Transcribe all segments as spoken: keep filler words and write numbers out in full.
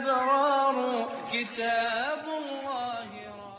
الأبرار كتاب الله.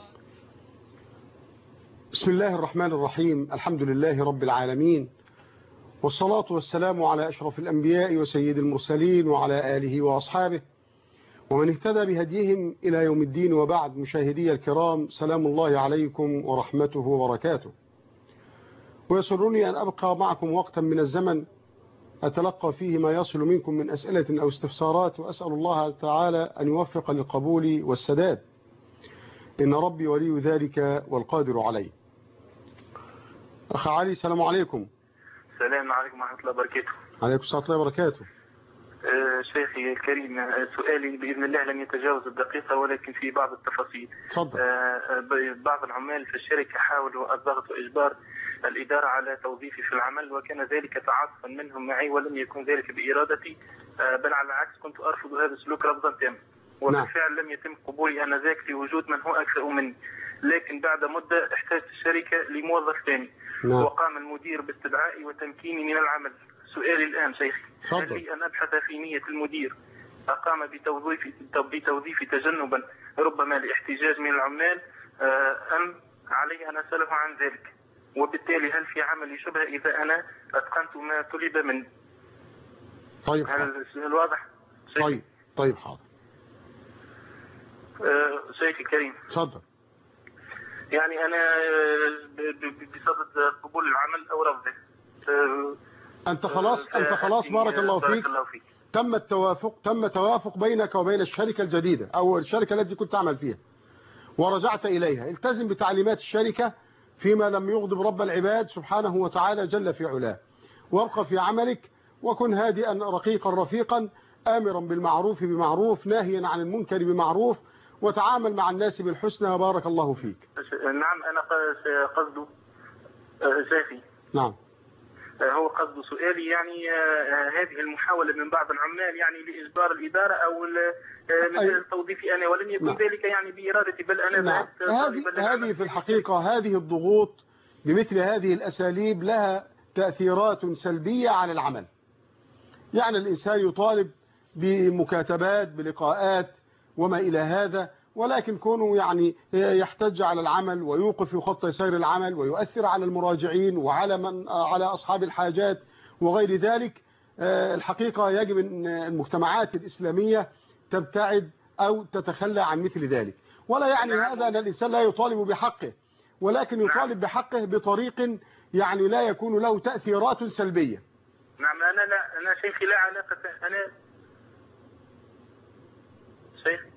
بسم الله الرحمن الرحيم. الحمد لله رب العالمين، والصلاة والسلام على أشرف الأنبياء وسيد المرسلين وعلى آله وأصحابه ومن اهتدى بهديهم إلى يوم الدين. وبعد، مشاهدي الكرام، سلام الله عليكم ورحمته وبركاته. ويسرني أن أبقى معكم وقتا من الزمن أتلقى فيه ما يصل منكم من أسئلة أو استفسارات، وأسأل الله تعالى أن يوفق للقبول والسداد، إن ربي ولي ذلك والقادر عليه. أخ علي، السلام عليكم. السلام عليكم ورحمة الله وبركاته. عليكم السلام ورحمة الله وبركاته. أه شيخي الكريم، سؤالي بإذن الله لن يتجاوز الدقيقة ولكن في بعض التفاصيل. تفضل. أه بعض العمال في الشركة حاولوا الضغط وإجبار الإدارة على توظيفي في العمل، وكان ذلك تعاطفا منهم معي ولم يكن ذلك بإرادتي، أه بل على العكس كنت أرفض هذا السلوك رفضا تاما، وبالفعل لم يتم قبولي آنذاك لوجود من هو أكثر مني. لكن بعد مدة احتاجت الشركة لموظف ثاني، نعم. وقام المدير باستدعائي وتمكيني من العمل. سؤالي الآن شيخي، هل لي أن أبحث في نية المدير أقام بتوظيفي بتوظيفي تجنبا ربما لاحتجاج من العمال، أم علي أن أسأله عن ذلك؟ وبالتالي هل في عملي شبهة إذا أنا أتقنت ما طلب مني؟ طيب، هل الواضح؟ طيب طيب حاضر. أه شيخي الكريم، تفضل. يعني أنا بصدد قبول العمل أو رفضه. أه أنت خلاص أنت خلاص بارك الله فيك. الله فيك. تم التوافق تم توافق بينك وبين الشركة الجديدة أو الشركة التي كنت تعمل فيها، ورجعت إليها. التزم بتعليمات الشركة فيما لم يغضب رب العباد سبحانه وتعالى جل في علاه، وابقى في عملك، وكن هادئا رقيقا رفيقا، آمرا بالمعروف بمعروف، ناهيا عن المنكر بمعروف، وتعامل مع الناس بالحسنى. بارك الله فيك. نعم، أنا قصد شيخي. نعم، هو قصد سؤالي يعني هذه المحاولة من بعض العمال يعني لإجبار الإدارة أو مثل توظيفي أنا، ولم يكن نعم. ذلك يعني بإرادتي، بل أنا نعم. هذه هذه في الحقيقة هذه الضغوط بمثل هذه الأساليب لها تأثيرات سلبية على العمل. يعني الإنسان يطالب بمكاتبات بلقاءات وما إلى هذا، ولكن كونه يعني يحتج على العمل ويوقف يخطي سير العمل ويؤثر على المراجعين وعلى من على أصحاب الحاجات وغير ذلك. الحقيقة يجب أن المجتمعات الإسلامية تبتعد أو تتخلى عن مثل ذلك. ولا يعني هذا أن الإنسان لا يطالب بحقه، ولكن يطالب بحقه بطريق يعني لا يكون له تأثيرات سلبية. نعم، أنا لا أنا شيخي لا علاقة. أنا شيخ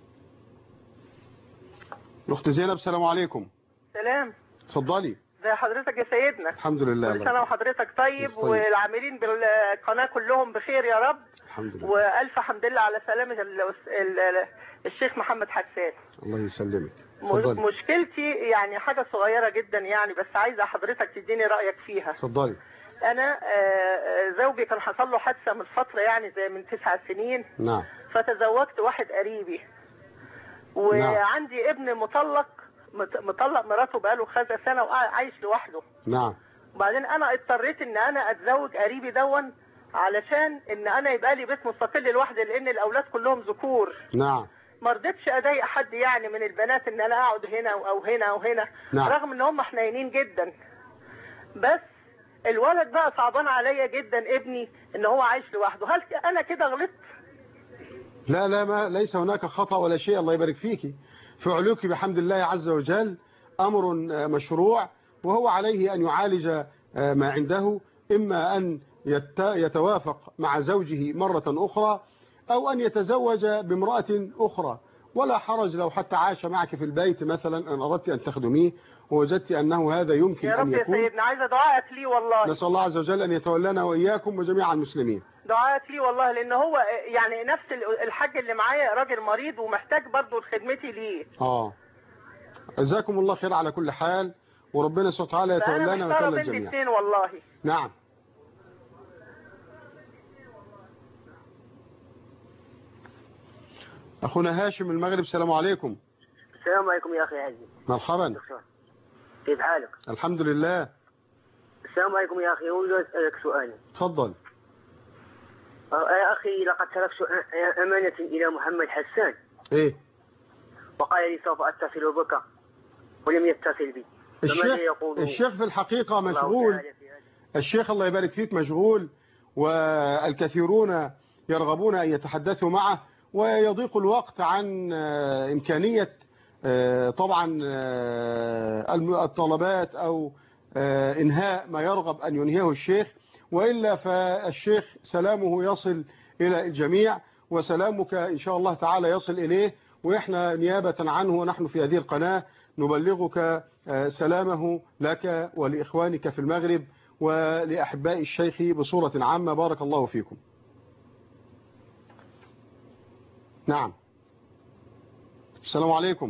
الأخت زينب، السلام عليكم. سلام. اتفضلي. ازي حضرتك يا سيدنا؟ الحمد لله. كل سنة وحضرتك طيب, طيب والعاملين بالقناة كلهم بخير يا رب. الحمد لله. وألف حمد لله على سلامة الشيخ محمد حسان. الله يسلمك. اتفضلي. مشكلتي يعني حاجة صغيرة جدا يعني، بس عايزة حضرتك تديني رأيك فيها. اتفضلي. أنا زوجي كان حصل له حادثة من فترة يعني زي من تسع سنين. نعم. فتزوجت واحد قريبي، وعندي نعم. ابن مطلق مطلق مراته بقاله كذا سنة وعايش لوحده. نعم. وبعدين أنا اضطريت إن أنا أتزوج قريبي دون علشان إن أنا يبقى لي بيت مستقل لوحدي، لأن الأولاد كلهم ذكور. نعم. ما رضيتش أضايق حد يعني من البنات إن أنا أقعد هنا أو هنا أو هنا. نعم. رغم إن هم حنينين جدا، بس الولد بقى صعبان عليا جدا ابني إن هو عايش لوحده. هل أنا كده غلطت؟ لا لا ما ليس هناك خطأ ولا شيء. الله يبارك فيك. فعلوك بحمد الله عز وجل أمر مشروع، وهو عليه أن يعالج ما عنده، إما أن يتوافق مع زوجه مرة أخرى أو أن يتزوج بامرأة أخرى. ولا حرج لو حتى عاش معك في البيت مثلا، أن أردت أن تخدميه ووجدت أنه هذا يمكن أن يكون. يا رب يا سيدنا، عايزة دعائك لي والله. نسأل الله عز وجل أن يتولانا وإياكم وجميع المسلمين. دعائك لي والله، لأن هو يعني نفس الحاج اللي معايا راجل مريض ومحتاج برضه خدمتي ليه. آه جزاكم الله خير على كل حال، وربنا سبحانه وتعالى يتولانا ويتولى الجميع. الاثنين والله. نعم. أخونا هاشم المغرب، السلام عليكم. السلام عليكم يا أخي عزيز. مرحبا. دكتور كيف حالك؟ الحمد لله. السلام عليكم يا أخي، أريد أسألك سؤال. تفضل. يا أخي لقد تركت أمانة إلى محمد حسان. إيه؟ وقال لي سوف أتصل بك ولم يتصل بي. الشيخ, الشيخ في الحقيقة مشغول. الشيخ الله يبارك فيك مشغول، والكثيرون يرغبون أن يتحدثوا معه، ويضيق الوقت عن إمكانية طبعا الطلبات أو إنهاء ما يرغب أن ينهيه الشيخ، وإلا فالشيخ سلامه يصل إلى الجميع، وسلامك إن شاء الله تعالى يصل إليه، وإحنا نيابة عنه ونحن في هذه القناة نبلغك سلامه لك ولإخوانك في المغرب ولأحباء الشيخ بصورة عامة. بارك الله فيكم. نعم. السلام عليكم.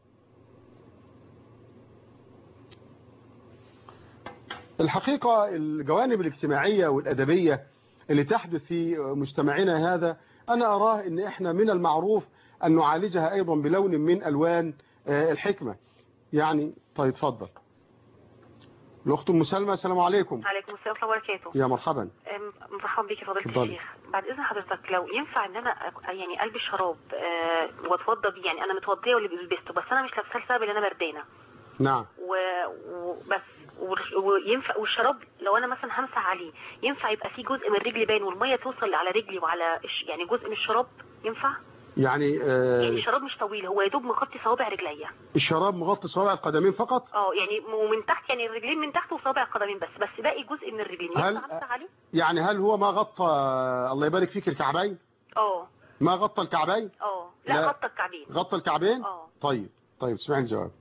الحقيقة الجوانب الاجتماعية والأدبية اللي تحدث في مجتمعنا هذا أنا أراه إن إحنا من المعروف أن نعالجها أيضا بلون من ألوان الحكمة. يعني طيب اتفضل. الأخت أم سلمى. السلام عليكم. عليكم السلام ورحمة الله وبركاته. يا مرحبا. مرحبا بك فضيلة الشيخ. بعد إذن حضرتك لو ينفع إن أنا يعني ألبس شراب أه وأتوضى بيه، يعني أنا متوضية واللي لبسته بس أنا مش لابساه لسبب إن أنا بردانة. نعم. وبس وينفع والشراب لو أنا مثلا همسح عليه ينفع يبقى فيه جزء من رجلي باين والمية توصل على رجلي وعلى يعني جزء من الشراب ينفع؟ يعني آه يعني الشراب مش طويل، هو يدوب مغطي صوابع رجليا. الشراب مغطي صوابع القدمين فقط؟ اه يعني ومن تحت، يعني الرجلين من تحت وصوابع القدمين بس بس باقي جزء من الرجلين هل ينفع عليه؟ يعني هل هو ما غطى الله يبارك فيك الكعبين؟ اه ما غطى الكعبين؟ اه لا, لا غطى الكعبين. غطى الكعبين؟ اه طيب طيب اسمعي الجواب.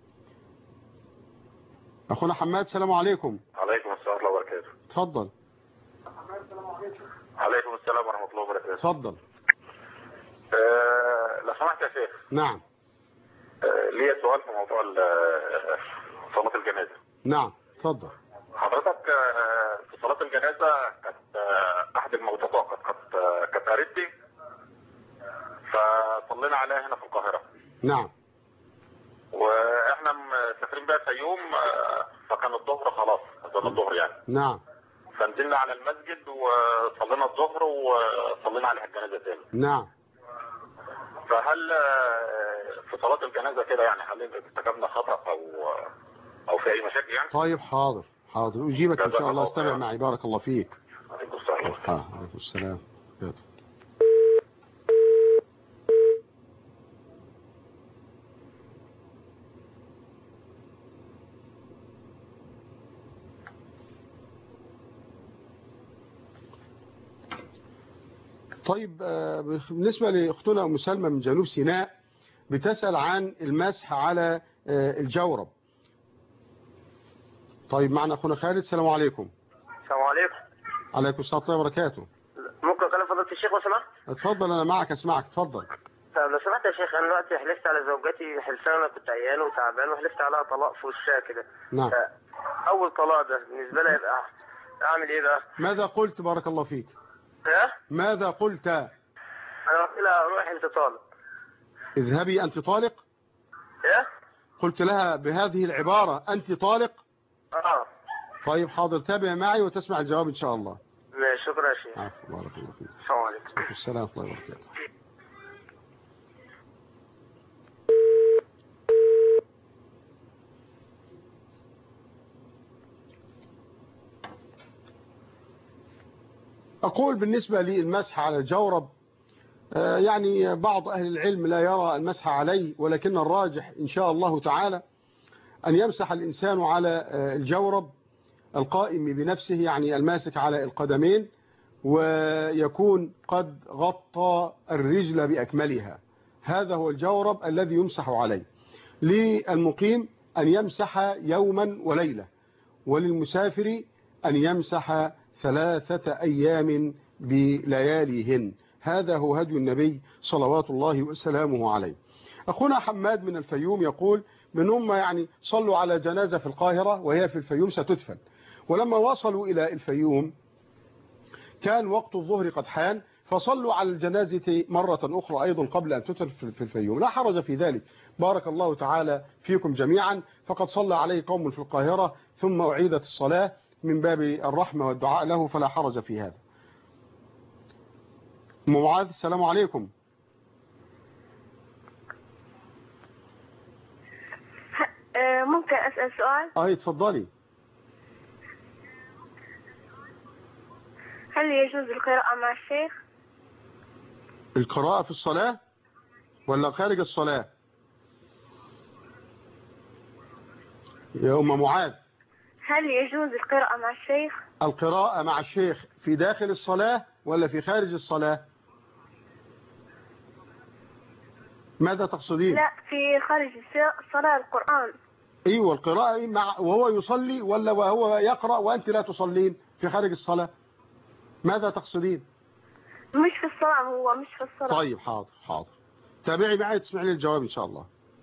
اخونا حماد. السلام عليكم. عليكم السلام ورحمه الله وبركاته. اتفضل. عليكم السلام ورحمه الله وبركاته. اتفضل. أه لو سمحت يا شيخ. نعم. أه ليا سؤال في موضوع صلاة الجنازة. نعم اتفضل. حضرتك أه في صلاة الجنازة كانت أه احد الموتى فقط كانت أه كانت قريبتي، فصلينا عليها هنا في القاهرة. نعم. واحنا مسافرين بقى الفيوم، أه فكان الظهر خلاص، اذان الظهر يعني. نعم. فنزلنا على المسجد وصلينا الظهر وصلينا عليها الجنازة تاني. نعم. فهل في صلاة الجنازة كده يعني هل ارتكبنا خطأ او او في اي مشاكل يعني؟ طيب حاضر حاضر اجيبك ان شاء الله. استمع معي. بارك الله فيك. عليكم السلام. عليكم السلام. طيب بالنسبة لأختنا أم سلمى من جنوب سيناء بتسأل عن المسح على الجورب. طيب معنا أخونا خالد. السلام عليكم. السلام عليكم. عليكم السلام ورحمة الله وبركاته. ممكن أكلم فضيلة الشيخ لو سمحت؟ اتفضل أنا معك أسمعك. اتفضل. طيب لو سمحت يا شيخ، أنا دلوقتي حلفت على زوجتي حلفان، أنا كنت عيان وتعبان وحلفت عليها طلاق في وشها كده. نعم. أول طلاق ده بالنسبة لها يبقى أعمل إيه بقى؟ ماذا قلت؟ بارك الله فيك. ها؟ ماذا قلت؟ أنا قلت لها روحي أنت طالق. اذهبي أنت طالق؟ إيه؟ قلت لها بهذه العبارة أنت طالق؟ آه. طيب حاضر، تابع معي وتسمع الجواب إن شاء الله. ماشي. شكرا يا شيخ. عفوا. بارك الله فيك. السلام عليكم. وعليكم السلام ورحمة الله وبركاته. أقول بالنسبة للمسح على الجورب، يعني بعض أهل العلم لا يرى المسح عليه، ولكن الراجح إن شاء الله تعالى أن يمسح الإنسان على الجورب القائم بنفسه، يعني الماسك على القدمين، ويكون قد غطى الرجل بأكملها. هذا هو الجورب الذي يمسح عليه. للمقيم أن يمسح يوما وليلة، وللمسافر أن يمسح ثلاثة أيام بلياليهن. هذا هو هدي النبي صلوات الله وسلامه عليه. أخونا حماد من الفيوم يقول من هم يعني صلوا على جنازة في القاهرة وهي في الفيوم ستدفن، ولما وصلوا إلى الفيوم كان وقت الظهر قد حان، فصلوا على الجنازة مرة أخرى أيضا قبل أن تدفن في الفيوم. لا حرج في ذلك، بارك الله تعالى فيكم جميعا. فقد صلى عليه قوم في القاهرة ثم أعيدت الصلاة من باب الرحمة والدعاء له، فلا حرج في هذا. أم معاذ السلام عليكم. ممكن أسأل سؤال؟ اه اتفضلي. هل يجوز القراءة مع الشيخ؟ القراءة في الصلاة ولا خارج الصلاة؟ يا أم معاذ، هل يجوز القراءة مع الشيخ؟ القراءة مع الشيخ في داخل الصلاة ولا في خارج الصلاة؟ ماذا تقصدين؟ لا، في خارج الصلاة القرآن. ايوه القراءة مع وهو يصلي ولا وهو يقرأ وأنت لا تصلين في خارج الصلاة؟ ماذا تقصدين؟ مش في الصلاة، هو مش في الصلاة. طيب حاضر حاضر، تابعي معي تسمعي لي الجواب إن شاء الله.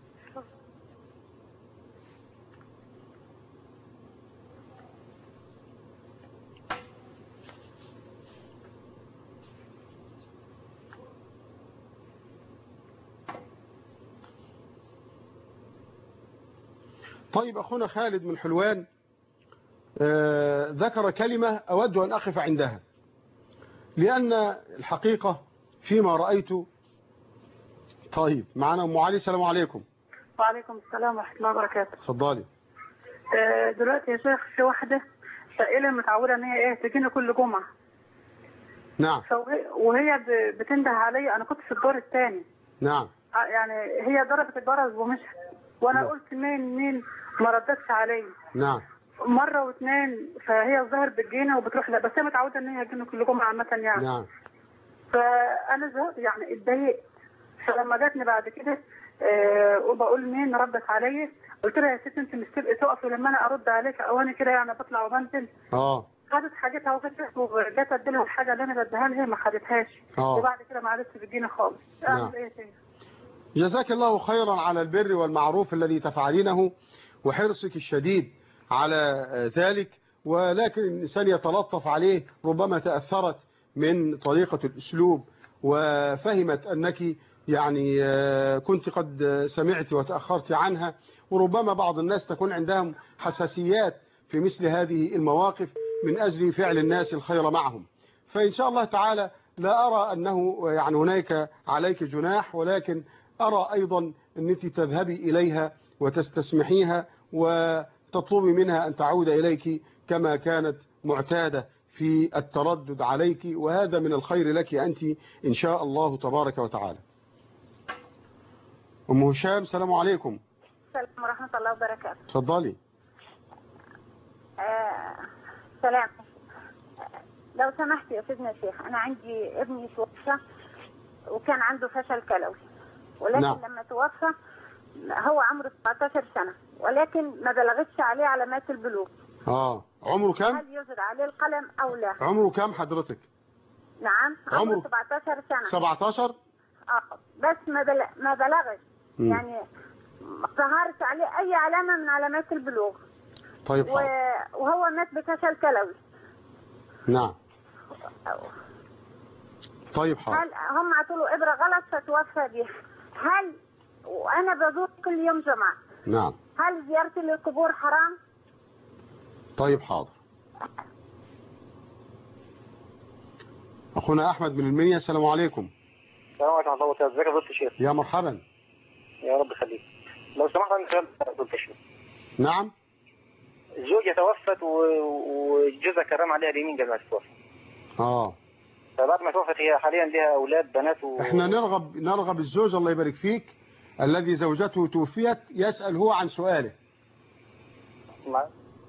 طيب أخونا خالد من حلوان آه ذكر كلمة أود أن أقف عندها، لأن الحقيقة فيما رأيت. طيب معنا أم علي السلام عليكم. وعليكم السلام ورحمة الله وبركاته. اتفضلي. آه دلوقتي يا شيخ في واحدة سائلة متعودة ان هي ايه تجيني كل جمعة. نعم. وهي بتنده علي، انا كنت في الدور الثاني. نعم. يعني هي ضربت الجرس ومشت، وانا نعم. قلت مين مين ما ردتش علي. نعم. مرة واثنين، فهي الظاهر بتجينا وبتروح لا، بس هي متعودة ان هي تجيني كل جمعة عامة يعني. نعم. فانا زهقت يعني اتضايقت، فلما جاتني بعد كده أه وبقول مين ردت علي، قلت لها يا ست انت مش تبقي تقفي لما انا ارد عليك، او انا كده يعني بطلع وبنزل. اه خدت حاجتها وجت وجت اديلها الحاجه اللي انا بديها لها ما خدتهاش، وبعد كده ما عادتش بتجيني خالص. اعمل ايه تاني؟ جزاك الله خيرا على البر والمعروف الذي تفعلينه وحرصك الشديد على ذلك، ولكن الإنسان يتلطف عليه، ربما تأثرت من طريقة الأسلوب وفهمت أنك يعني كنت قد سمعت وتأخرت عنها، وربما بعض الناس تكون عندهم حساسيات في مثل هذه المواقف من أجل فعل الناس الخير معهم. فإن شاء الله تعالى لا أرى أنه يعني هناك عليك جناح، ولكن أرى أيضا أن أنت تذهبي إليها وتستسمحيها وتطلبي منها أن تعود إليك كما كانت معتادة في التردد عليك، وهذا من الخير لك أنت إن شاء الله تبارك وتعالى. أم هشام السلام عليكم. السلام ورحمة الله وبركاته. تفضلي. آه سلام. لو سمحت يا سيدنا الشيخ، أنا عندي ابني توفى وكان عنده فشل كلوي، ولكن نعم. لما توفى هو عمره سبعتاشر سنة، ولكن ما بلغتش عليه علامات البلوغ. اه عمره كام؟ هل يوجد عليه القلم أو لا؟ عمره كام حضرتك؟ نعم عمره, عمره سبعتاشر سنة. سبعتاشر؟ اه بس ما بل... ما بلغش م. يعني ما ظهرت عليه أي علامة من علامات البلوغ. طيب و... وهو مات بفشل كلوي. نعم. طيب حاضر. هل هم عطوا له إبرة غلط فتوفى بيها؟ هل وأنا بزور كل يوم جمعة. نعم. هل زيارتي للقبور حرام؟ طيب حاضر. أخونا أحمد من المنيا السلام عليكم. السلام عليكم ورحمة الله وبركاته. ازيك يا فضيلة الشيخ؟ يا مرحبا. يا رب يخليك. لو سمحت عندي سؤال فضيلة الشيخ. نعم. الزوجة توفت وجوزها كرم عليها اليمين قبل ما تتوفى. اه. فبعد ما توفت هي حاليا لها أولاد بنات و... احنا نرغب نرغب الزوج الله يبارك فيك الذي زوجته توفيت يسأل هو عن سؤاله. نعم.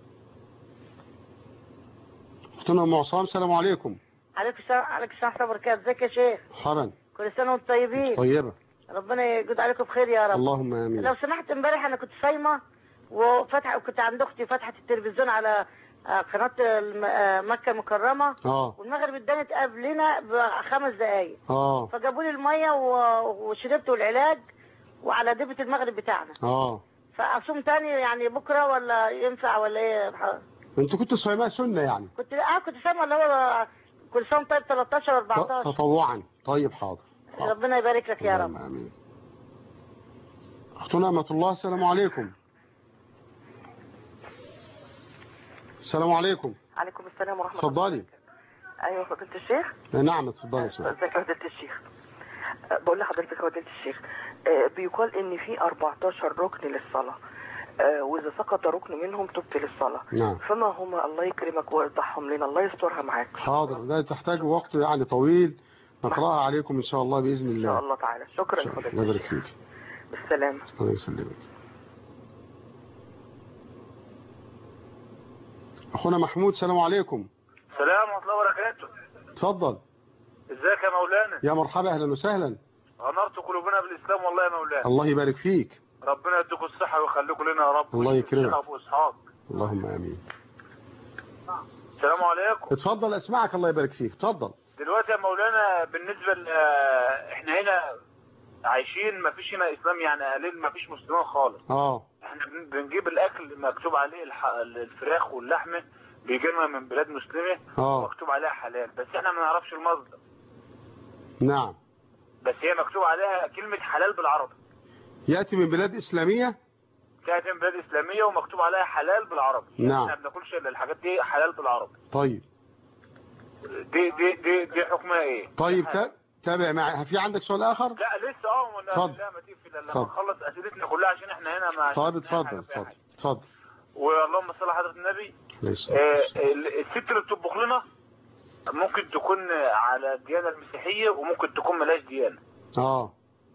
اختنا ام عصام السلام عليكم. عليكم السلام. عليكم السلام ورحمة الله وبركاته. ازيك يا شيخ؟ مرحبا. كل سنة وانتم طيبين. طيبة. ربنا يجود عليكم بخير يا رب. اللهم امين. لو سمحت امبارح انا كنت صايمة وفتح وكنت عند اختي فتحت التلفزيون على قناة مكة المكرمة. اه. والمغرب اتدنت قبلنا بخمس دقايق. اه. فجابوا لي المية وشربت العلاج وعلى دبة المغرب بتاعنا. اه. فاصوم تاني يعني بكرة ولا ينفع ولا ايه؟ انتوا كنتوا صايمة سنة يعني؟ كنت اه كنت صايمة اللي هو كل سنة طيب تلتاشر واربعتاشر. تطوعا. طيب حاضر. حاضر. ربنا يبارك لك يا رب. امين. اختنا أمة الله السلام عليكم. السلام عليكم. عليكم السلام ورحمة الله. اتفضلي. ايوه فضيله الشيخ. نعم اتفضلي اسمعي. ازيك يا فضيله الشيخ؟ بقول لحضرتك يا فضيله الشيخ، بيقال ان في أربعتاشر ركن للصلاه، واذا سقط ركن منهم تبطل الصلاه. نعم. فما هم الله يكرمك ويوضحهم لنا، الله يسترها معاك. حاضر، ده تحتاج وقت يعني طويل نقراها عليكم ان شاء الله باذن الله. ان شاء الله تعالى. شكرا يا فضيله الشيخ. الله يبارك فيك. بالسلامه. الله يسلمك. اخونا محمود السلام عليكم. السلام ورحمه الله وبركاته. اتفضل. ازيك يا مولانا؟ يا مرحبا، اهلا وسهلا. غنرت قلوبنا بالاسلام والله يا مولانا. الله يبارك فيك. ربنا يديكم الصحه ويخليكم لنا يا رب. الله يكرمك. ابو اسحاق. اللهم امين. السلام عليكم. اتفضل اسمعك، الله يبارك فيك، اتفضل. دلوقتي يا مولانا بالنسبه ل احنا هنا عايشين ما فيش هنا اسلام يعني قليل، ما فيش مسلمين خالص. اه احنا بنجيب الاكل مكتوب عليه الفراخ واللحمه بيجي لنا من بلاد مسلمه اه مكتوب عليها حلال، بس احنا ما نعرفش المصدر. نعم. بس هي مكتوب عليها كلمه حلال بالعربي. ياتي من بلاد اسلاميه؟ تاتي من بلاد اسلاميه ومكتوب عليها حلال بالعربي. نعم. احنا ما بناكلش الا الحاجات دي حلال بالعربي. طيب. دي دي دي دي حكمها ايه؟ طيب تابع معي. في عندك سؤال اخر؟ لا لسه اه اتفضل. لا ما تقفل الا لما نخلص اسئلتنا كلها عشان احنا هنا ما. طيب اتفضل اتفضل اتفضل. واللهم صل على حضره النبي. آه الست اللي بتطبخ لنا ممكن تكون على الديانه المسيحيه وممكن تكون ملاش ديانه. اه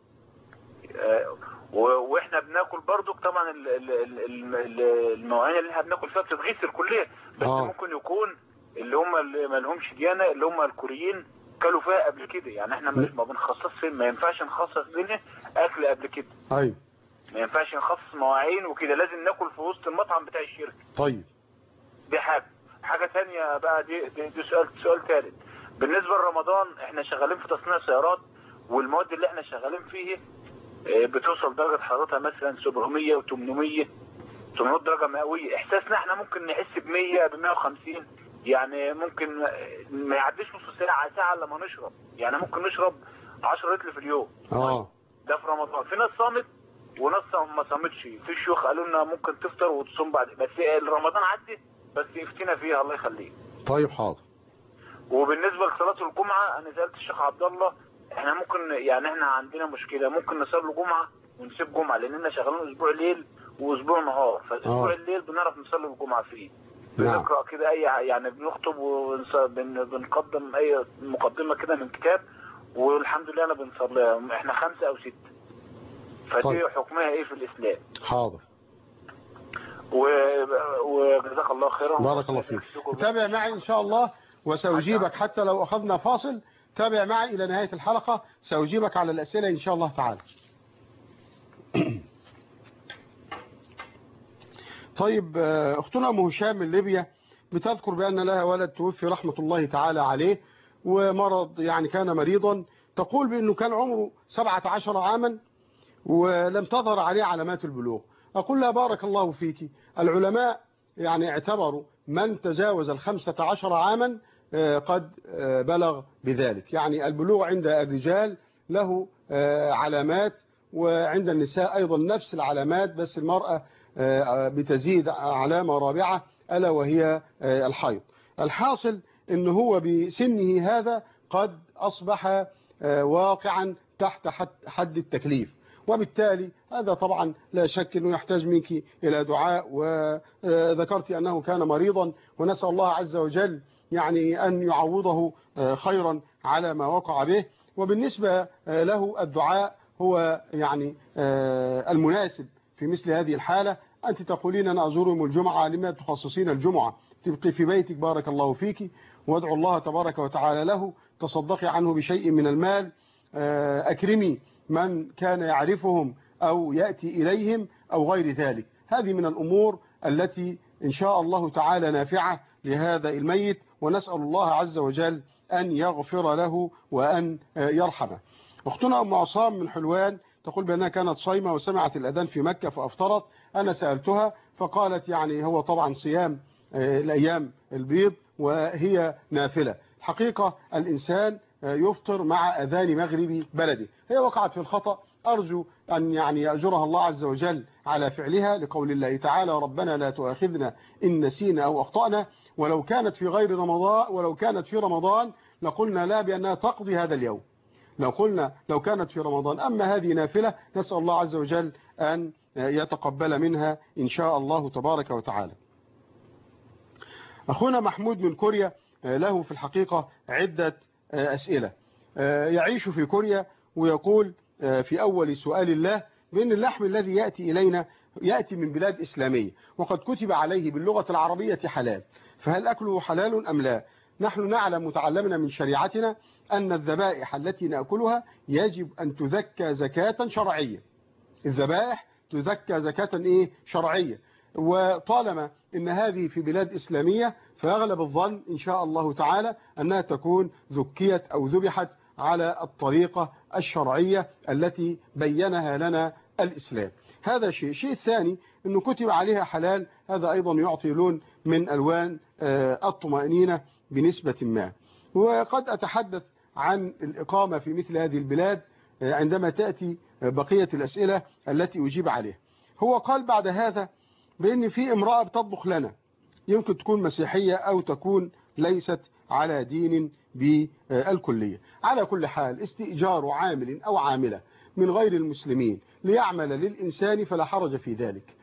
واحنا بناكل برضو طبعا المواعين اللي احنا بناكل فيها بتتغسل كلها، بس أوه. ممكن يكون اللي هم اللي ما لهمش ديانه اللي هم الكوريين كلوا فيها قبل كده، يعني احنا مش ما بنخصصش، ما ينفعش نخصص لنا اكل قبل كده. ايوه. ما ينفعش نخصص مواعين وكده، لازم ناكل في وسط المطعم بتاع الشركه. طيب. دي حاجه. حاجه ثانيه بقى، دي دي, دي سؤال سؤال ثالث. بالنسبه لرمضان احنا شغالين في تصنيع سيارات، والمواد اللي احنا شغالين فيه بتوصل درجه حرارتها مثلا سبعمية وثمانمية ثمانمية درجه مئويه. احساسنا احنا ممكن نحس ب مية ب مية وخمسين، يعني ممكن ما يعديش نص ساعه ساعه لما نشرب، يعني ممكن نشرب عشرة لتر في اليوم. اه ده في رمضان. في ناس صامت وناس ما صامتش، في شيوخ قالوا لنا ممكن تفطر وتصوم بعد، بس رمضان عدى بس افتينا فيها الله يخليك. طيب حاضر. وبالنسبه لصلاه الجمعه انا سالت الشيخ عبد الله، احنا ممكن يعني احنا عندنا مشكله، ممكن نصلي جمعه ونسيب جمعه لاننا شغالين اسبوع ليل واسبوع نهار، فاسبوع الليل بنعرف نصلي الجمعه فيه. بنقرا كده اي يعني بنخطب وبنقدم اي مقدمه كده من كتاب والحمد لله انا بنصليها، احنا خمسه او سته. فدي طيب. حكمها ايه في الاسلام؟ حاضر. وجزاك الله خيرا. بارك الله فيك. تابع معي ان شاء الله وسأجيبك حتى لو أخذنا فاصل، تابع معي إلى نهاية الحلقة سأجيبك على الأسئلة إن شاء الله تعالى. طيب أختنا أم هشام من ليبيا بتذكر بأن لها ولد توفي رحمة الله تعالى عليه ومرض، يعني كان مريضا، تقول بأنه كان عمره سبعة عشر عاما ولم تظهر عليه علامات البلوغ. أقول لها بارك الله فيك، العلماء يعني اعتبروا من تجاوز الخمسة عشر عاما قد بلغ بذلك، يعني البلوغ عند الرجال له علامات وعند النساء أيضا نفس العلامات، بس المرأة بتزيد علامة رابعة ألا وهي الحيض. الحاصل إن هو بسنه هذا قد أصبح واقعا تحت حد التكليف، وبالتالي هذا طبعا لا شك أنه يحتاج منك إلى دعاء، وذكرت أنه كان مريضا ونسأل الله عز وجل يعني أن يعوضه خيرا على ما وقع به. وبالنسبة له الدعاء هو يعني المناسب في مثل هذه الحالة. أنت تقولين أنا أزور يوم الجمعة، لما تخصصين الجمعة؟ تبقي في بيتك بارك الله فيك وادعو الله تبارك وتعالى له، تصدقي عنه بشيء من المال، أكرمي من كان يعرفهم أو يأتي إليهم أو غير ذلك. هذه من الأمور التي إن شاء الله تعالى نافعة لهذا الميت، ونسأل الله عز وجل أن يغفر له وأن يرحمه. أختنا أم عصام من حلوان تقول بأنها كانت صايمة وسمعت الأذان في مكة فأفطرت. أنا سألتها فقالت يعني هو طبعا صيام الأيام البيض وهي نافلة. حقيقة الإنسان يفطر مع أذان مغربي بلده. هي وقعت في الخطأ، أرجو أن يعني يأجرها الله عز وجل على فعلها، لقول الله تعالى ربنا لا تؤاخذنا إن نسينا أو أخطأنا. ولو كانت في غير رمضان ولو كانت في رمضان لقلنا لا بأنها تقضي هذا اليوم، لو قلنا لو كانت في رمضان. أما هذه نافلة نسأل الله عز وجل أن يتقبل منها إن شاء الله تبارك وتعالى. أخونا محمود من كوريا له في الحقيقة عدة أسئلة. يعيش في كوريا ويقول في أول سؤال الله بأن اللحم الذي يأتي إلينا يأتي من بلاد إسلامية وقد كتب عليه باللغة العربية حلال، فهل أكله حلال أم لا؟ نحن نعلم متعلمنا من شريعتنا أن الذبائح التي نأكلها يجب أن تزكى زكاة شرعية. الذبائح تزكى زكاة إيه؟ شرعية. وطالما إن هذه في بلاد إسلامية فأغلب الظن إن شاء الله تعالى أنها تكون ذكيت أو ذبحت على الطريقة الشرعية التي بينها لنا الإسلام. هذا شيء. شيء الثاني أنه كتب عليها حلال، هذا أيضا يعطي لون من ألوان الطمأنينة بنسبة ما. وقد أتحدث عن الإقامة في مثل هذه البلاد عندما تأتي بقية الأسئلة التي أجيب عليها. هو قال بعد هذا بأن في امرأة بتطبخ لنا، يمكن تكون مسيحية أو تكون ليست على دين بالكلية. على كل حال استئجار عامل أو عاملة من غير المسلمين ليعمل للإنسان فلا حرج في ذلك،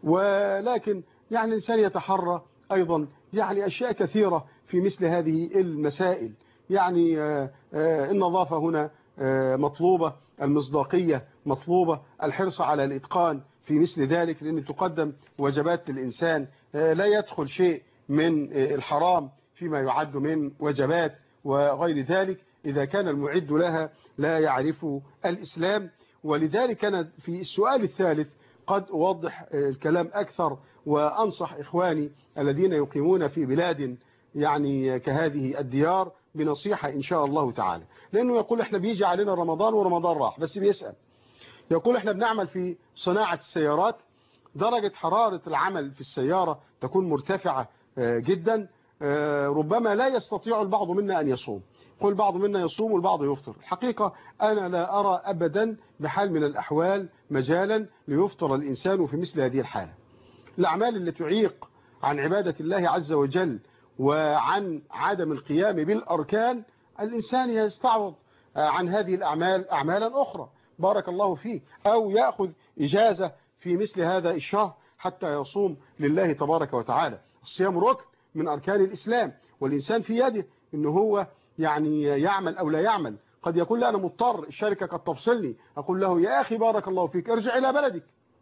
ولكن يعني الإنسان يتحرى أيضا يعني أشياء كثيرة في مثل هذه المسائل. يعني النظافة هنا مطلوبة، المصداقية مطلوبة، الحرص على الإتقان في مثل ذلك، لأن تقدم وجبات للإنسان لا يدخل شيء من الحرام فيما يعد من وجبات وغير ذلك إذا كان المعد لها لا يعرف الإسلام. ولذلك أنا في السؤال الثالث قد أوضح الكلام أكثر وأنصح إخواني الذين يقيمون في بلاد يعني كهذه الديار بنصيحة إن شاء الله تعالى. لأنه يقول إحنا بيجي علينا رمضان ورمضان راح، بس بيسأل يقول إحنا بنعمل في صناعة السيارات، درجة حرارة العمل في السيارة تكون مرتفعة جدا، ربما لا يستطيع البعض منا أن يصوم. يقول البعض منا يصوم والبعض يفطر. الحقيقة أنا لا أرى أبدا بحال من الأحوال مجالا ليفطر الإنسان في مثل هذه الحالة. الأعمال التي تعيق عن عبادة الله عز وجل وعن عدم القيام بالأركان الإنسان يستعوض عن هذه الأعمال أعمالا أخرى بارك الله فيه، أو يأخذ إجازة في مثل هذا الشهر حتى يصوم لله تبارك وتعالى. الصيام ركن من أركان الإسلام، والإنسان في يده إنه هو يعني يعمل أو لا يعمل. قد يقول لي أنا مضطر، الشركة قد تفصلني، أقول له يا أخي بارك الله فيك ارجع إلى بلدك،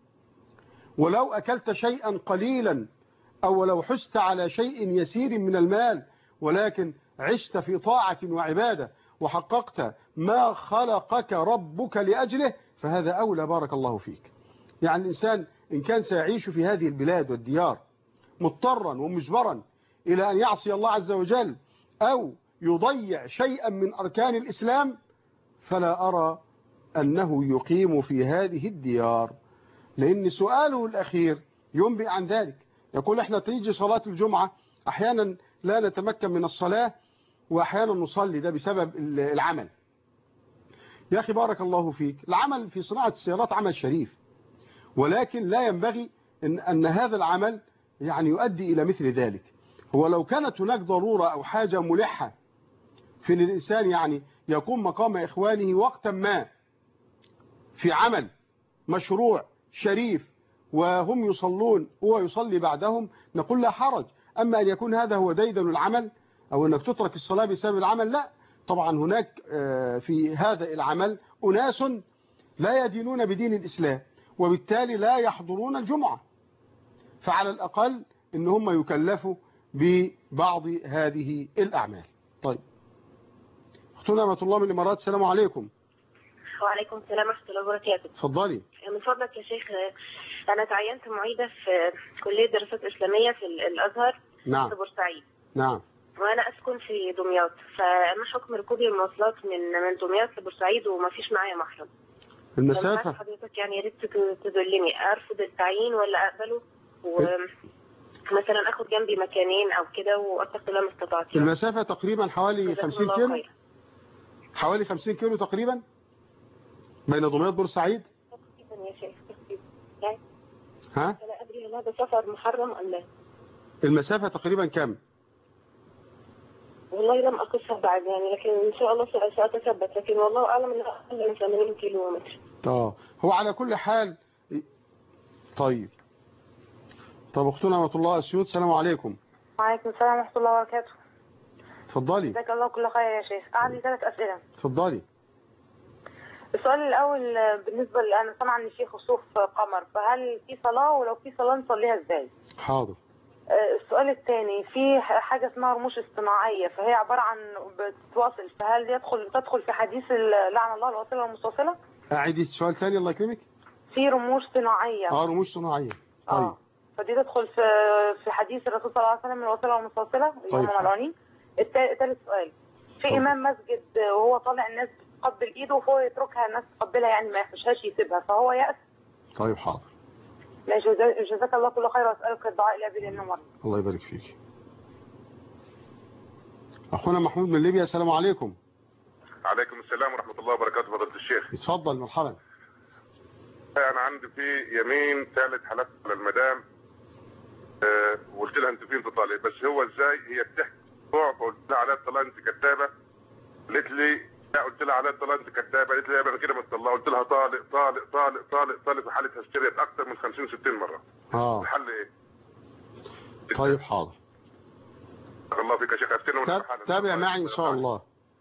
ولو أكلت شيئا قليلا أو لو حست على شيء يسير من المال ولكن عشت في طاعة وعبادة وحققت ما خلقك ربك لأجله فهذا أولى بارك الله فيك. يعني الإنسان إن كان سيعيش في هذه البلاد والديار مضطرا ومجبرا إلى أن يعصي الله عز وجل أو يضيع شيئا من أركان الإسلام فلا أرى أنه يقيم في هذه الديار، لأن سؤاله الأخير ينبئ عن ذلك. يقول احنا تيجي صلاة الجمعة أحيانا لا نتمكن من الصلاة وأحيانا نصلي، ده بسبب العمل. يا أخي بارك الله فيك، العمل في صناعة السيارات عمل شريف، ولكن لا ينبغي أن, أن هذا العمل يعني يؤدي إلى مثل ذلك. هو لو كانت هناك ضرورة أو حاجة ملحة في الإنسان يعني يقوم مقام إخوانه وقتا ما في عمل مشروع شريف وهم يصلون وهو يصلي بعدهم نقول لا حرج. أما أن يكون هذا هو ديدن العمل أو أنك تترك الصلاة بسبب العمل، لا. طبعا هناك في هذا العمل أناس لا يدينون بدين الإسلام وبالتالي لا يحضرون الجمعة، فعلى الأقل إن هم يكلفوا ببعض هذه الأعمال. طيب أختنا أمة الله من الإمارات، السلام عليكم. وعليكم السلام ورحمة الله وبركاته. اتفضلي. من فضلك يا شيخ، أنا تعينت معيدة في كلية دراسات إسلامية في الأزهر. نعم. في بورسعيد. نعم. وأنا أسكن في دمياط، فأنا حكم ركوبي المواصلات من من دمياط لبورسعيد وما فيش معايا محرم. المسافة حضرتك يعني يا ريت تدلني أرفض التعيين ولا أقبله، ومثلا أخد جنبي مكانين أو كده وأتقي الله ما استطعت. المسافة تقريبا حوالي خمسين كيلو. حوالي خمسين كيلو تقريبا بين دمياط وبورسعيد. تقريبا يا شيخ تقريبا. ها؟ لا أدري هل هذا سفر محرم أم لا. المسافة تقريبا كم؟ والله لم أقصها بعد يعني، لكن إن شاء الله سأتثبت، لكن والله أعلم أنها أقل من ثمانين كيلو متر. اه هو على كل حال. طيب طب أختنا أمة الله أسيوط، السلام عليكم. وعليكم السلام ورحمة الله وبركاته. اتفضلي. جزاك الله كل خير يا شيخ. عندي ثلاث أسئلة. اتفضلي. السؤال الأول بالنسبة لي أنا سامعة إن في خسوف قمر، فهل في صلاة؟ ولو في صلاة نصليها إزاي؟ حاضر. السؤال الثاني، في حاجة اسمها رموش اصطناعية، فهي عبارة عن بتتواصل، فهل يدخل تدخل في حديث لعن الله الواصلة والمستوصلة؟ أعيدي السؤال ثاني الله يكرمك. في رموش صناعية. اه رموش صناعية. طيب. اه فدي تدخل في في حديث الرسول صلى الله عليه وسلم الواصلة والمستوصلة. طيب. الثالث سؤال، في طيب. إمام مسجد وهو طالع الناس بتقبل إيده وهو يتركها الناس تقبلها، يعني ما يخشهاش يسيبها، فهو يأس؟ طيب حاضر. ماشي، جزاك الله كل خير، واسالك الدعاء لأبي لأنه مرض. الله يبارك فيك. اخونا محمود من ليبيا، السلام عليكم. عليكم السلام ورحمه الله وبركاته فضيله الشيخ. اتفضل مرحبا. انا عندي في يمين ثالث حلفت على المدام، أه وقلت لها انت فين تطالب، بس هو ازاي هي بتحكي موضوع، فقلت لها على الطلاق انت كذابه، قالت لي لا، قلت لها على الطلاق انت كذابه، قالت لي انا كده متطلقه، قلت لها طالق طالق طالق طالق طالق، وحالتها هستيريت اكثر من خمسين ستين مره. اه الحل ايه؟ طيب حاضر. الله فيك يا شيخ، افتنا تابع معي ان شاء الله.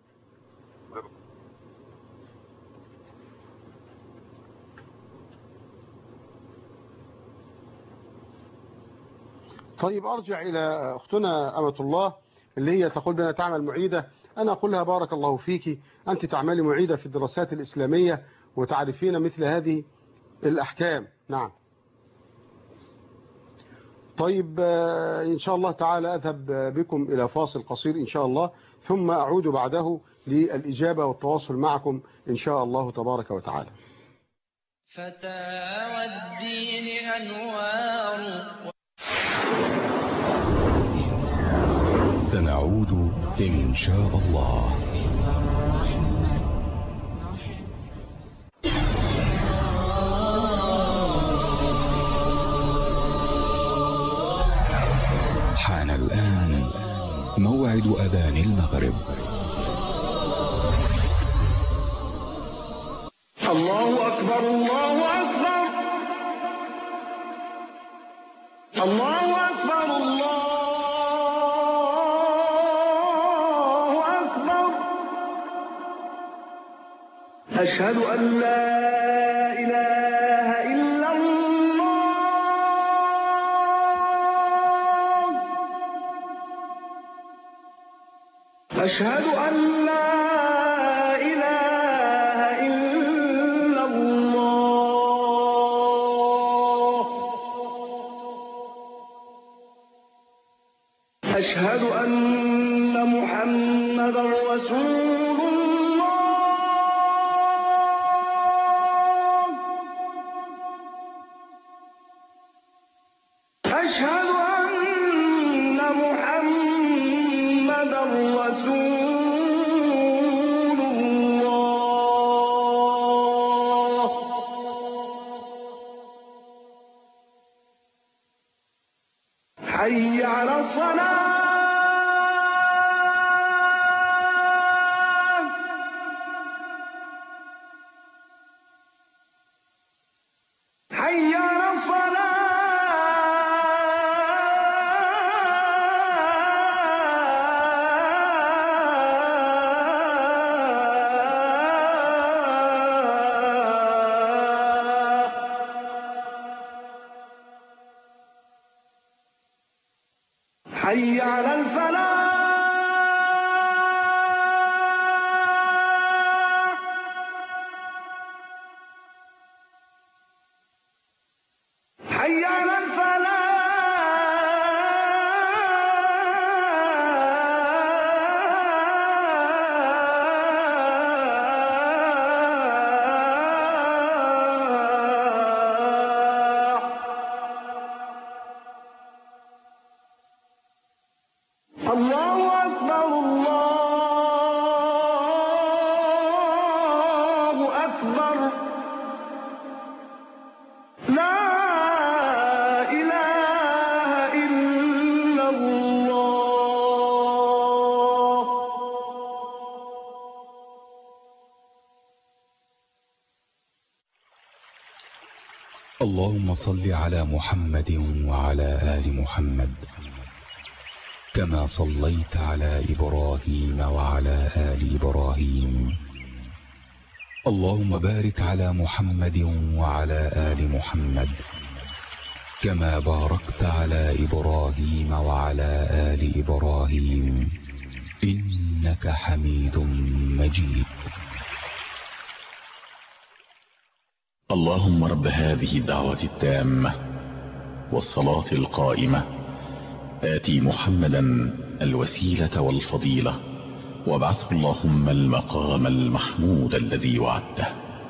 طيب ارجع الى اختنا أمة الله اللي هي تقول بأنها تعمل معيدة. انا اقول لها بارك الله فيك، انت تعملي معيدة في الدراسات الاسلامية وتعرفين مثل هذه الاحكام. نعم. طيب إن شاء الله تعالى أذهب بكم إلى فاصل قصير إن شاء الله، ثم أعود بعده للإجابة والتواصل معكم إن شاء الله تبارك وتعالى. فتاوى الدين أنوار. سنعود إن شاء الله. حان الآن موعد أذان المغرب. الله أكبر الله أكبر الله أكبر الله أكبر. أشهد أن لا إله إلا الله. أشهد أن لا إله إلا الله. أشهد أن محمدا رسول الله. أشهد أن محمدا رسول الله. حي على الصلاة. حي على حي على الفلاح. حي على الله أكبر الله أكبر. لا اللهم صل على محمد وعلى آل محمد كما صليت على إبراهيم وعلى آل إبراهيم. اللهم بارك على محمد وعلى آل محمد كما باركت على إبراهيم وعلى آل إبراهيم إنك حميد مجيد. اللهم رب هذه الدعوة التامة والصلاة القائمة آتي محمدا الوسيلة والفضيلة وابعثه اللهم المقام المحمود الذي وعدته.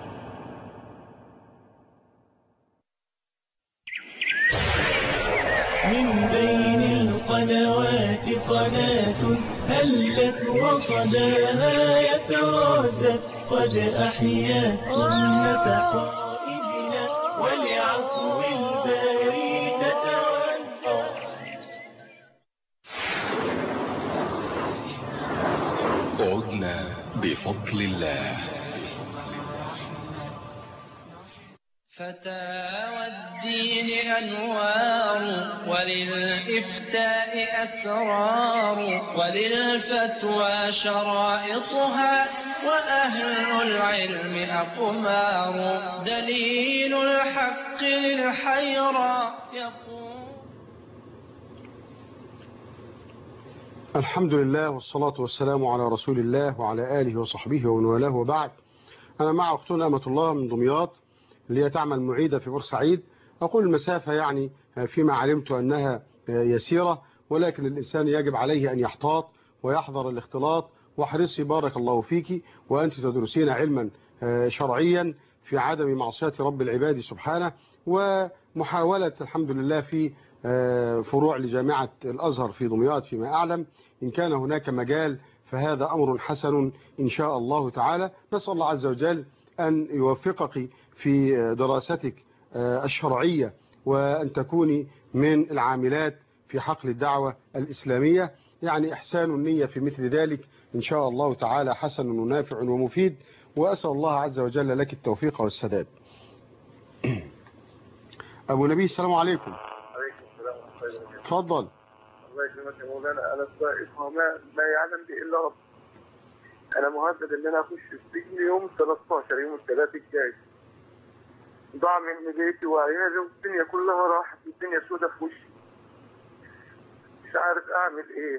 من بين القنوات قناة هلت وصداها يتردد قد أحيا سنة قائدنا ولعفو الباري تتودد. عدنا بفضل الله. فتاوى الدين أنوار وللإفتاء أسرار وللفتوى شرائطها وأهل العلم أقمار دليل الحق للحيرى يقول. الحمد لله والصلاة والسلام على رسول الله وعلى آله وصحبه ومن والاه وبعد. أنا مع أختنا أمة الله من دمياط اللي هي تعمل معيدة في بورسعيد. أقول المسافة يعني فيما علمت أنها يسيرة، ولكن الإنسان يجب عليه أن يحتاط ويحذر الاختلاط. واحرصي بارك الله فيك وأنت تدرسين علما شرعيا في عدم معصية رب العباد سبحانه، ومحاولة الحمد لله في فروع لجامعة الأزهر في دمياط فيما أعلم. إن كان هناك مجال فهذا أمر حسن إن شاء الله تعالى. نسأل الله عز وجل أن يوفقك في دراستك الشرعية وأن تكوني من العاملات في حقل الدعوة الإسلامية. يعني إحسان النية في مثل ذلك إن شاء الله تعالى حسن ونافع ومفيد، وأسأل الله عز وجل لك التوفيق والسداد. أبو نبي السلام عليكم. عليكم السلام ورحمة الله وبركاته. تفضل. الله يكرمك يا مولانا. أنا اسمه ما لا يعلم به إلا رب. أنا مهدد إن أنا أخش السجن يوم ثلاثة عشر، يوم الثلاث الجاي. ضاع من بيتي وعيالي والدنيا كلها راحت، والدنيا سودة في وشي، مش عارف أعمل إيه.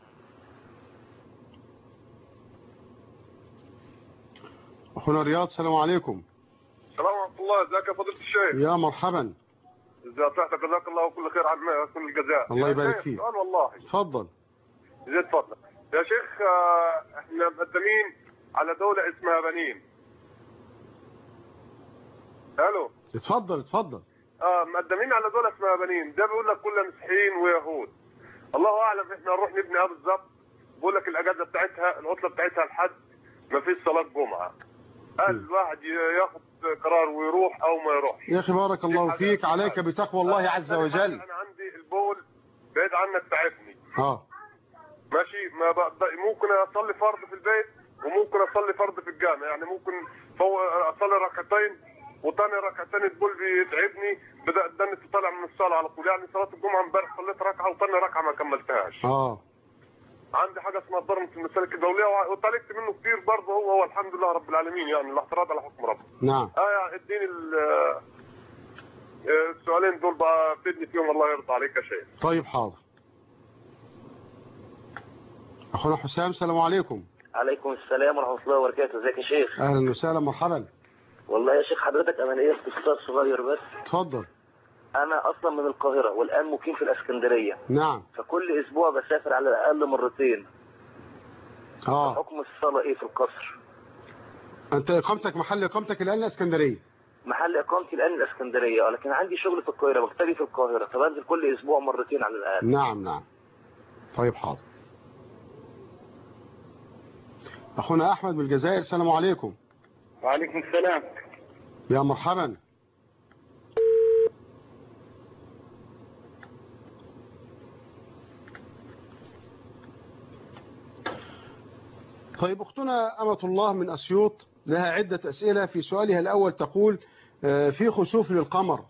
أخونا رياض السلام عليكم. السلام ورحمة الله. ازيك يا فضيلة الشيخ؟ يا مرحبا. ازي صحتك؟ جزاك الله كل خير على كل الجزاء. الله يبارك فيك. سؤال والله. اتفضل. زيد فضلك يا شيخ. احنا مقدمين على دولة اسمها بنين. الو. اتفضل اتفضل. اه مقدمين على دولة اسمها بنين، ده بيقول لك كلها مسيحيين ويهود. الله اعلم احنا نروح نبني ايه بالظبط. بيقول لك الاجازة بتاعتها العطلة بتاعتها الحد ما فيش صلاة جمعة. هل الواحد ياخد قرار ويروح او ما يروحش؟ يا اخي بارك الله فيك، عليك بتقوى الله عز وجل. انا عندي البول بعيد عنك تعبني. اه ماشي. ما بقدر، ممكن اصلي فرض في البيت وممكن اصلي فرض في الجامع، يعني ممكن اصلي ركعتين وثاني ركعتين البول بيتعبني، بدا الدم تطلع من الصلاه على طول. يعني صلاه الجمعه امبارح صليت ركعه وثاني ركعه ما كملتهاش. اه عندي حاجه اسمها ضرب في المسالك الدوليه وطالبت منه كتير برضه. هو هو الحمد لله رب العالمين، يعني الاعتراض على حكم ربنا. نعم. اه اديني السؤالين دول بقى فيدني فيهم الله يرضى عليك يا شيخ. طيب حاضر. اخونا حسام السلام عليكم. عليكم السلام ورحمه الله وبركاته. ازيك يا شيخ؟ اهلا وسهلا مرحبا. والله يا شيخ حضرتك انا ليا استفسار صغير بس. اتفضل. انا اصلا من القاهره والان مقيم في الاسكندريه. نعم. فكل اسبوع بسافر على الاقل مرتين. اه حكم الصلاه ايه في القصر؟ انت اقامتك محل اقامتك الان الاسكندريه؟ محل اقامتي الان الاسكندريه، لكن عندي شغل في القاهره، مكتبي في القاهره، فبنزل كل اسبوع مرتين على الاقل. نعم نعم. طيب حاضر. اخونا احمد من الجزائر السلام عليكم. وعليكم السلام. يا مرحبا. طيب اختنا أمة الله من أسيوط لها عدة أسئلة. في سؤالها الأول تقول في خسوف للقمر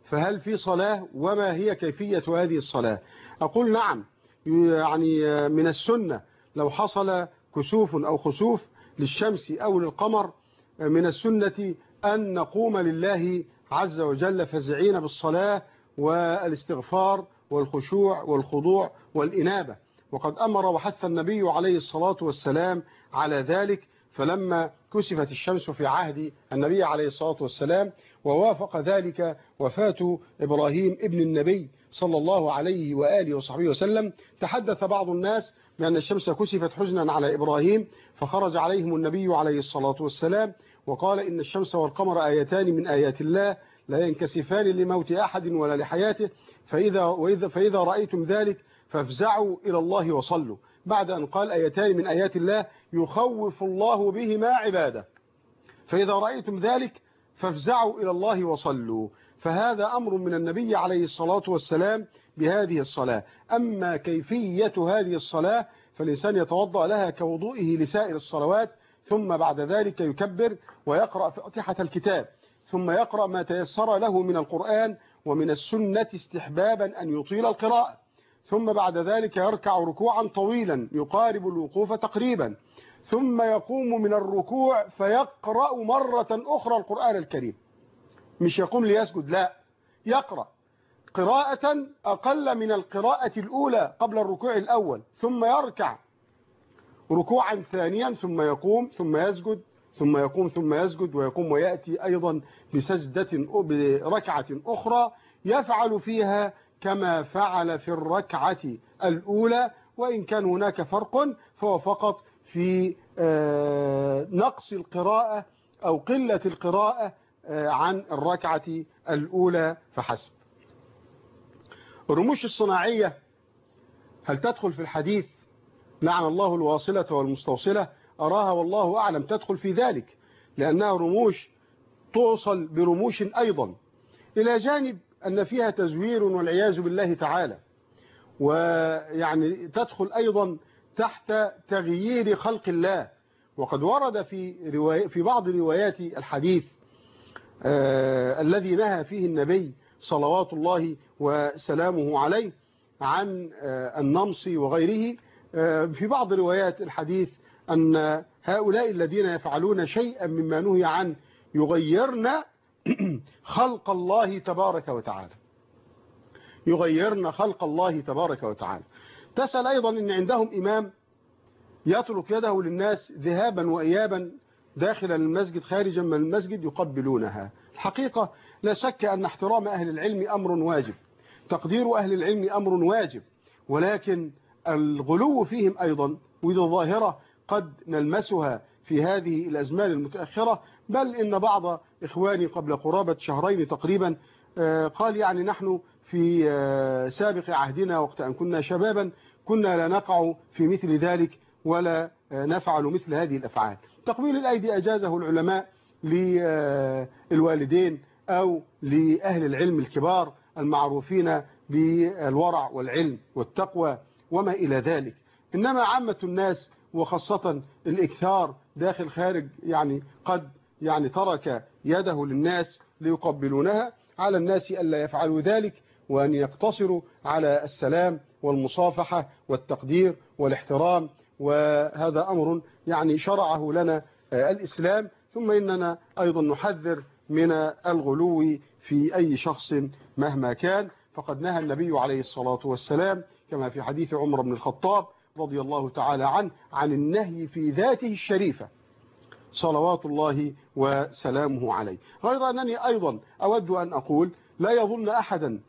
فهل في صلاة وما هي كيفية هذه الصلاة؟ أقول نعم، يعني من السنة لو حصل كسوف أو خسوف للشمس أو للقمر من السنة أن نقوم لله عز وجل فزعين بالصلاة والاستغفار والخشوع والخضوع والإنابة. وقد أمر وحث النبي عليه الصلاة والسلام على ذلك، فلما كسفت الشمس في عهد النبي عليه الصلاة والسلام ووافق ذلك وفاة إبراهيم ابن النبي صلى الله عليه وآله وصحبه وسلم، تحدث بعض الناس بأن الشمس كسفت حزنا على إبراهيم، فخرج عليهم النبي عليه الصلاة والسلام وقال إن الشمس والقمر آيتان من آيات الله لا ينكسفان لموت أحد ولا لحياته، فإذا, وإذا فإذا رأيتم ذلك فافزعوا إلى الله وصلوا، بعد أن قال آيتان من آيات الله يخوف الله بهما عباده، فإذا رأيتم ذلك فافزعوا إلى الله وصلوا. فهذا أمر من النبي عليه الصلاة والسلام بهذه الصلاة. أما كيفية هذه الصلاة فالإنسان يتوضأ لها كوضوئه لسائر الصلوات، ثم بعد ذلك يكبر ويقرأ فاتحة الكتاب، ثم يقرأ ما تيسر له من القرآن، ومن السنة استحبابا أن يطيل القراءة، ثم بعد ذلك يركع ركوعا طويلا يقارب الوقوف تقريبا، ثم يقوم من الركوع فيقرأ مرة أخرى القرآن الكريم، مش يقوم ليسجد، لا، يقرأ قراءة أقل من القراءة الأولى قبل الركوع الأول، ثم يركع ركوعا ثانيا، ثم يقوم ثم يسجد، ثم يقوم ثم يسجد ويقوم، ويأتي أيضا بسجدة بركعة أخرى يفعل فيها كما فعل في الركعة الأولى، وإن كان هناك فرق فهو فقط في نقص القراءة أو قلة القراءة عن الركعة الأولى فحسب. الرموش الصناعية هل تدخل في الحديث لعن الله الواصلة والمستوصلة؟ أراها والله أعلم تدخل في ذلك، لأنها رموش توصل برموش أيضا، إلى جانب أن فيها تزوير والعياذ بالله تعالى، ويعني تدخل أيضا تحت تغيير خلق الله. وقد ورد في رواية في بعض روايات الحديث آه الذي نهى فيه النبي صلوات الله وسلامه عليه عن آه النمص وغيره، آه في بعض روايات الحديث أن هؤلاء الذين يفعلون شيئا مما نهي عنه يغيرن خلق الله تبارك وتعالى، يغيرن خلق الله تبارك وتعالى. تسأل أيضا أن عندهم إمام يترك يده للناس ذهابا وإيابا داخل المسجد خارجا من المسجد يقبلونها. الحقيقة لا شك أن احترام أهل العلم أمر واجب، تقدير أهل العلم أمر واجب، ولكن الغلو فيهم أيضا، وإذا ظاهرة قد نلمسها في هذه الأزمان المتأخرة، بل إن بعض إخواني قبل قرابة شهرين تقريبا قال يعني نحن في سابق عهدنا وقت أن كنا شبابا كنا لا نقع في مثل ذلك ولا نفعل مثل هذه الأفعال. تقبيل الأيدي أجازه العلماء للوالدين أو لأهل العلم الكبار المعروفين بالورع والعلم والتقوى وما إلى ذلك، إنما عامة الناس وخاصة الإكثار داخل خارج يعني قد يعني ترك يده للناس ليقبلونها. على الناس ألا يفعلوا ذلك، وأن يقتصروا على السلام والمصافحة والتقدير والاحترام، وهذا أمر يعني شرعه لنا الإسلام. ثم إننا أيضا نحذر من الغلو في أي شخص مهما كان، فقد نهى النبي عليه الصلاة والسلام كما في حديث عمر بن الخطاب رضي الله تعالى عنه عن النهي في ذاته الشريفة صلوات الله وسلامه عليه. غير أنني أيضا أود أن أقول لا يظن أحدا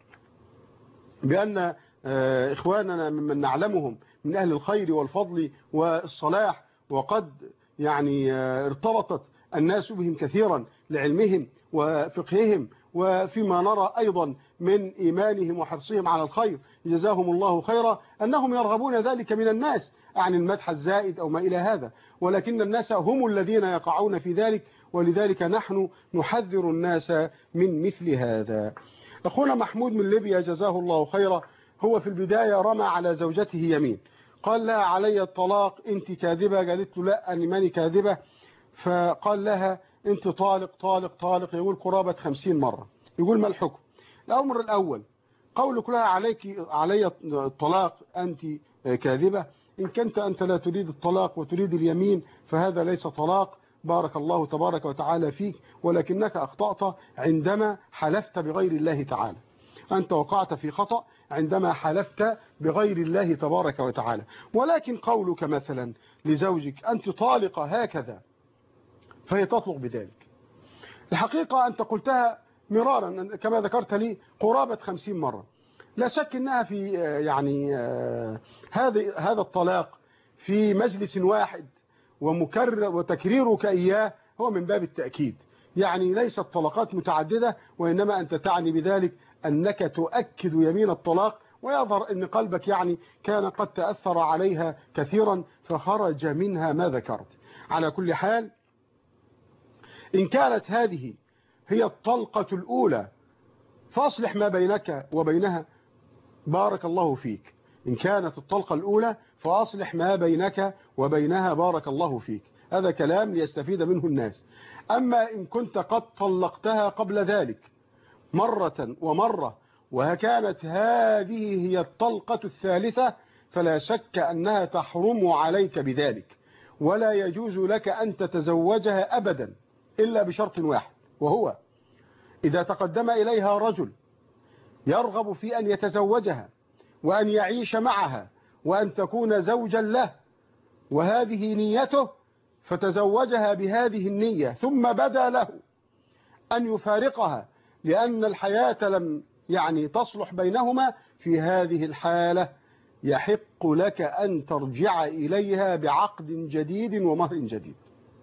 بأن إخواننا ممن نعلمهم من أهل الخير والفضل والصلاح، وقد يعني ارتبطت الناس بهم كثيرا لعلمهم وفقههم، وفيما نرى أيضا من إيمانهم وحرصهم على الخير جزاهم الله خيرا، أنهم يرغبون ذلك من الناس عن المدح الزائد أو ما إلى هذا، ولكن الناس هم الذين يقعون في ذلك، ولذلك نحن نحذر الناس من مثل هذا. أخونا محمود من ليبيا جزاه الله خيرا، هو في البداية رمى على زوجته يمين، قال لها علي الطلاق، أنت كاذبة، قالت له لا أني ماني كاذبة، فقال لها أنت طالق طالق طالق، يقول قرابة خمسين مرة. يقول ما الحكم؟ الأمر الأول قولك لها عليك علي الطلاق أنت كاذبة. إن كنت أنت لا تريد الطلاق وتريد اليمين فهذا ليس طلاق، بارك الله تبارك وتعالى فيك، ولكنك أخطأت عندما حلفت بغير الله تعالى. أنت وقعت في خطأ عندما حلفت بغير الله تبارك وتعالى. ولكن قولك مثلا لزوجك أنت طالقة هكذا فهي تطلق بذلك. الحقيقة أنت قلتها مرارا كما ذكرت لي قرابة خمسين مرة. لا شك أنها في يعني هذا هذا الطلاق في مجلس واحد ومكرر وتكريرك إياه هو من باب التأكيد، يعني ليست طلقات متعددة، وإنما أنت تعني بذلك أنك تؤكد يمين الطلاق، ويظهر أن قلبك يعني كان قد تأثر عليها كثيرا فخرج منها ما ذكرت. على كل حال إن كانت هذه هي الطلقة الأولى فأصلح ما بينك وبينها، بارك الله فيك. إن كانت الطلقة الأولى فأصلح ما بينك وبينها، بارك الله فيك. هذا كلام ليستفيد منه الناس. أما إن كنت قد طلقتها قبل ذلك مرة ومرة وكانت هذه هي الطلقة الثالثة فلا شك أنها تحرم عليك بذلك، ولا يجوز لك أن تتزوجها أبدا إلا بشرط واحد، وهو إذا تقدم إليها رجل يرغب في أن يتزوجها وأن يعيش معها وأن تكون زوجا له وهذه نيته، فتزوجها بهذه النية، ثم بدا له أن يفارقها لأن الحياة لم يعني تصلح بينهما، في هذه الحالة يحق لك أن ترجع إليها بعقد جديد ومهر جديد،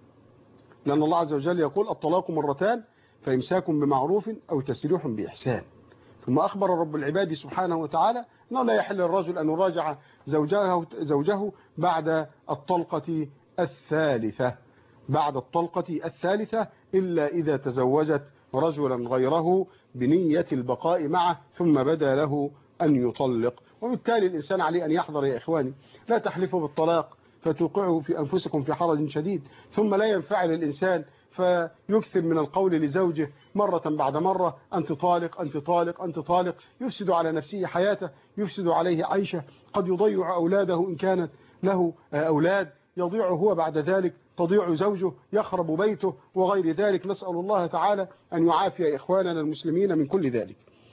لأن الله عز وجل يقول الطلاق مرتان فإمساك بمعروف أو تسريح بإحسان. ثم أخبر رب العباد سبحانه وتعالى أنه لا يحل الرجل أن يراجع زوجه, زوجه بعد الطلقة الثالثة بعد الطلقة الثالثة إلا إذا تزوجت رجلا غيره بنية البقاء معه ثم بدا له أن يطلق. وبالتالي الإنسان عليه أن يحذر يا إخواني، لا تحلفوا بالطلاق فتوقعوا في أنفسكم في حرج شديد، ثم لا ينفعل الإنسان فيكثر من القول لزوجه مرة بعد مرة أنت طالق أنت طالق أنت طالق، يفسد على نفسه حياته، يفسد عليه عيشه، قد يضيع أولاده إن كانت له أولاد، يضيع هو بعد ذلك، تضيع زوجه، يخرب بيته وغير ذلك. نسأل الله تعالى أن يعافي إخواننا المسلمين من كل ذلك.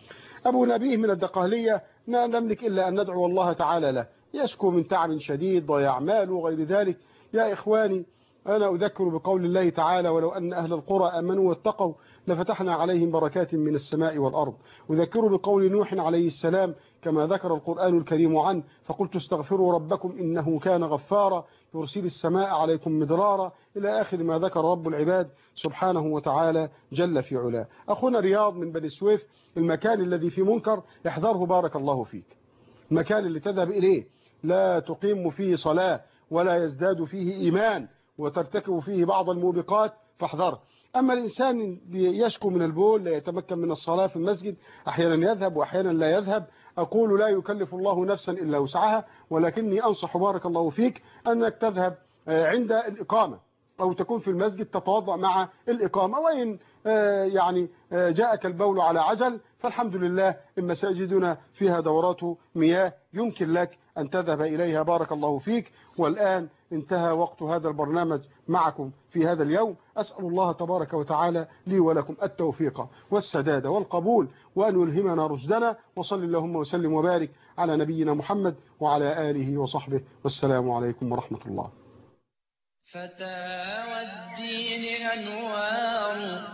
أبو نبيه من الدقهلية لا نملك إلا أن ندعو الله تعالى له، يشكو من تعب شديد ضياع مال وغير ذلك. يا إخواني أنا أذكر بقول الله تعالى ولو أن أهل القرى آمنوا واتقوا لفتحنا عليهم بركات من السماء والأرض. أذكر بقول نوح عليه السلام كما ذكر القرآن الكريم عنه فقلت استغفروا ربكم إنه كان غفارا يرسل السماء عليكم مدرارا إلى آخر ما ذكر رب العباد سبحانه وتعالى جل في علاه. أخونا رياض من بني سويف، المكان الذي في منكر احذره بارك الله فيك. المكان اللي تذهب إليه لا تقيم فيه صلاة ولا يزداد فيه إيمان وترتكب فيه بعض الموبقات فاحذره. أما الإنسان يشكو من البول، لا يتمكن من الصلاة في المسجد، أحيانا يذهب وأحيانا لا يذهب، أقول لا يكلف الله نفسا إلا وسعها، ولكني أنصح بارك الله فيك أنك تذهب عند الإقامة أو تكون في المسجد تتوضأ مع الإقامة، وإن يعني جاءك البول على عجل فالحمد لله المساجدنا فيها دورات مياه يمكن لك أن تذهب إليها بارك الله فيك. والآن انتهى وقت هذا البرنامج معكم في هذا اليوم. أسأل الله تبارك وتعالى لي ولكم التوفيق والسداد والقبول وأن يلهمنا رشدنا، وصل اللهم وسلم وبارك على نبينا محمد وعلى آله وصحبه، والسلام عليكم ورحمة الله. فتاوى الدين أنوار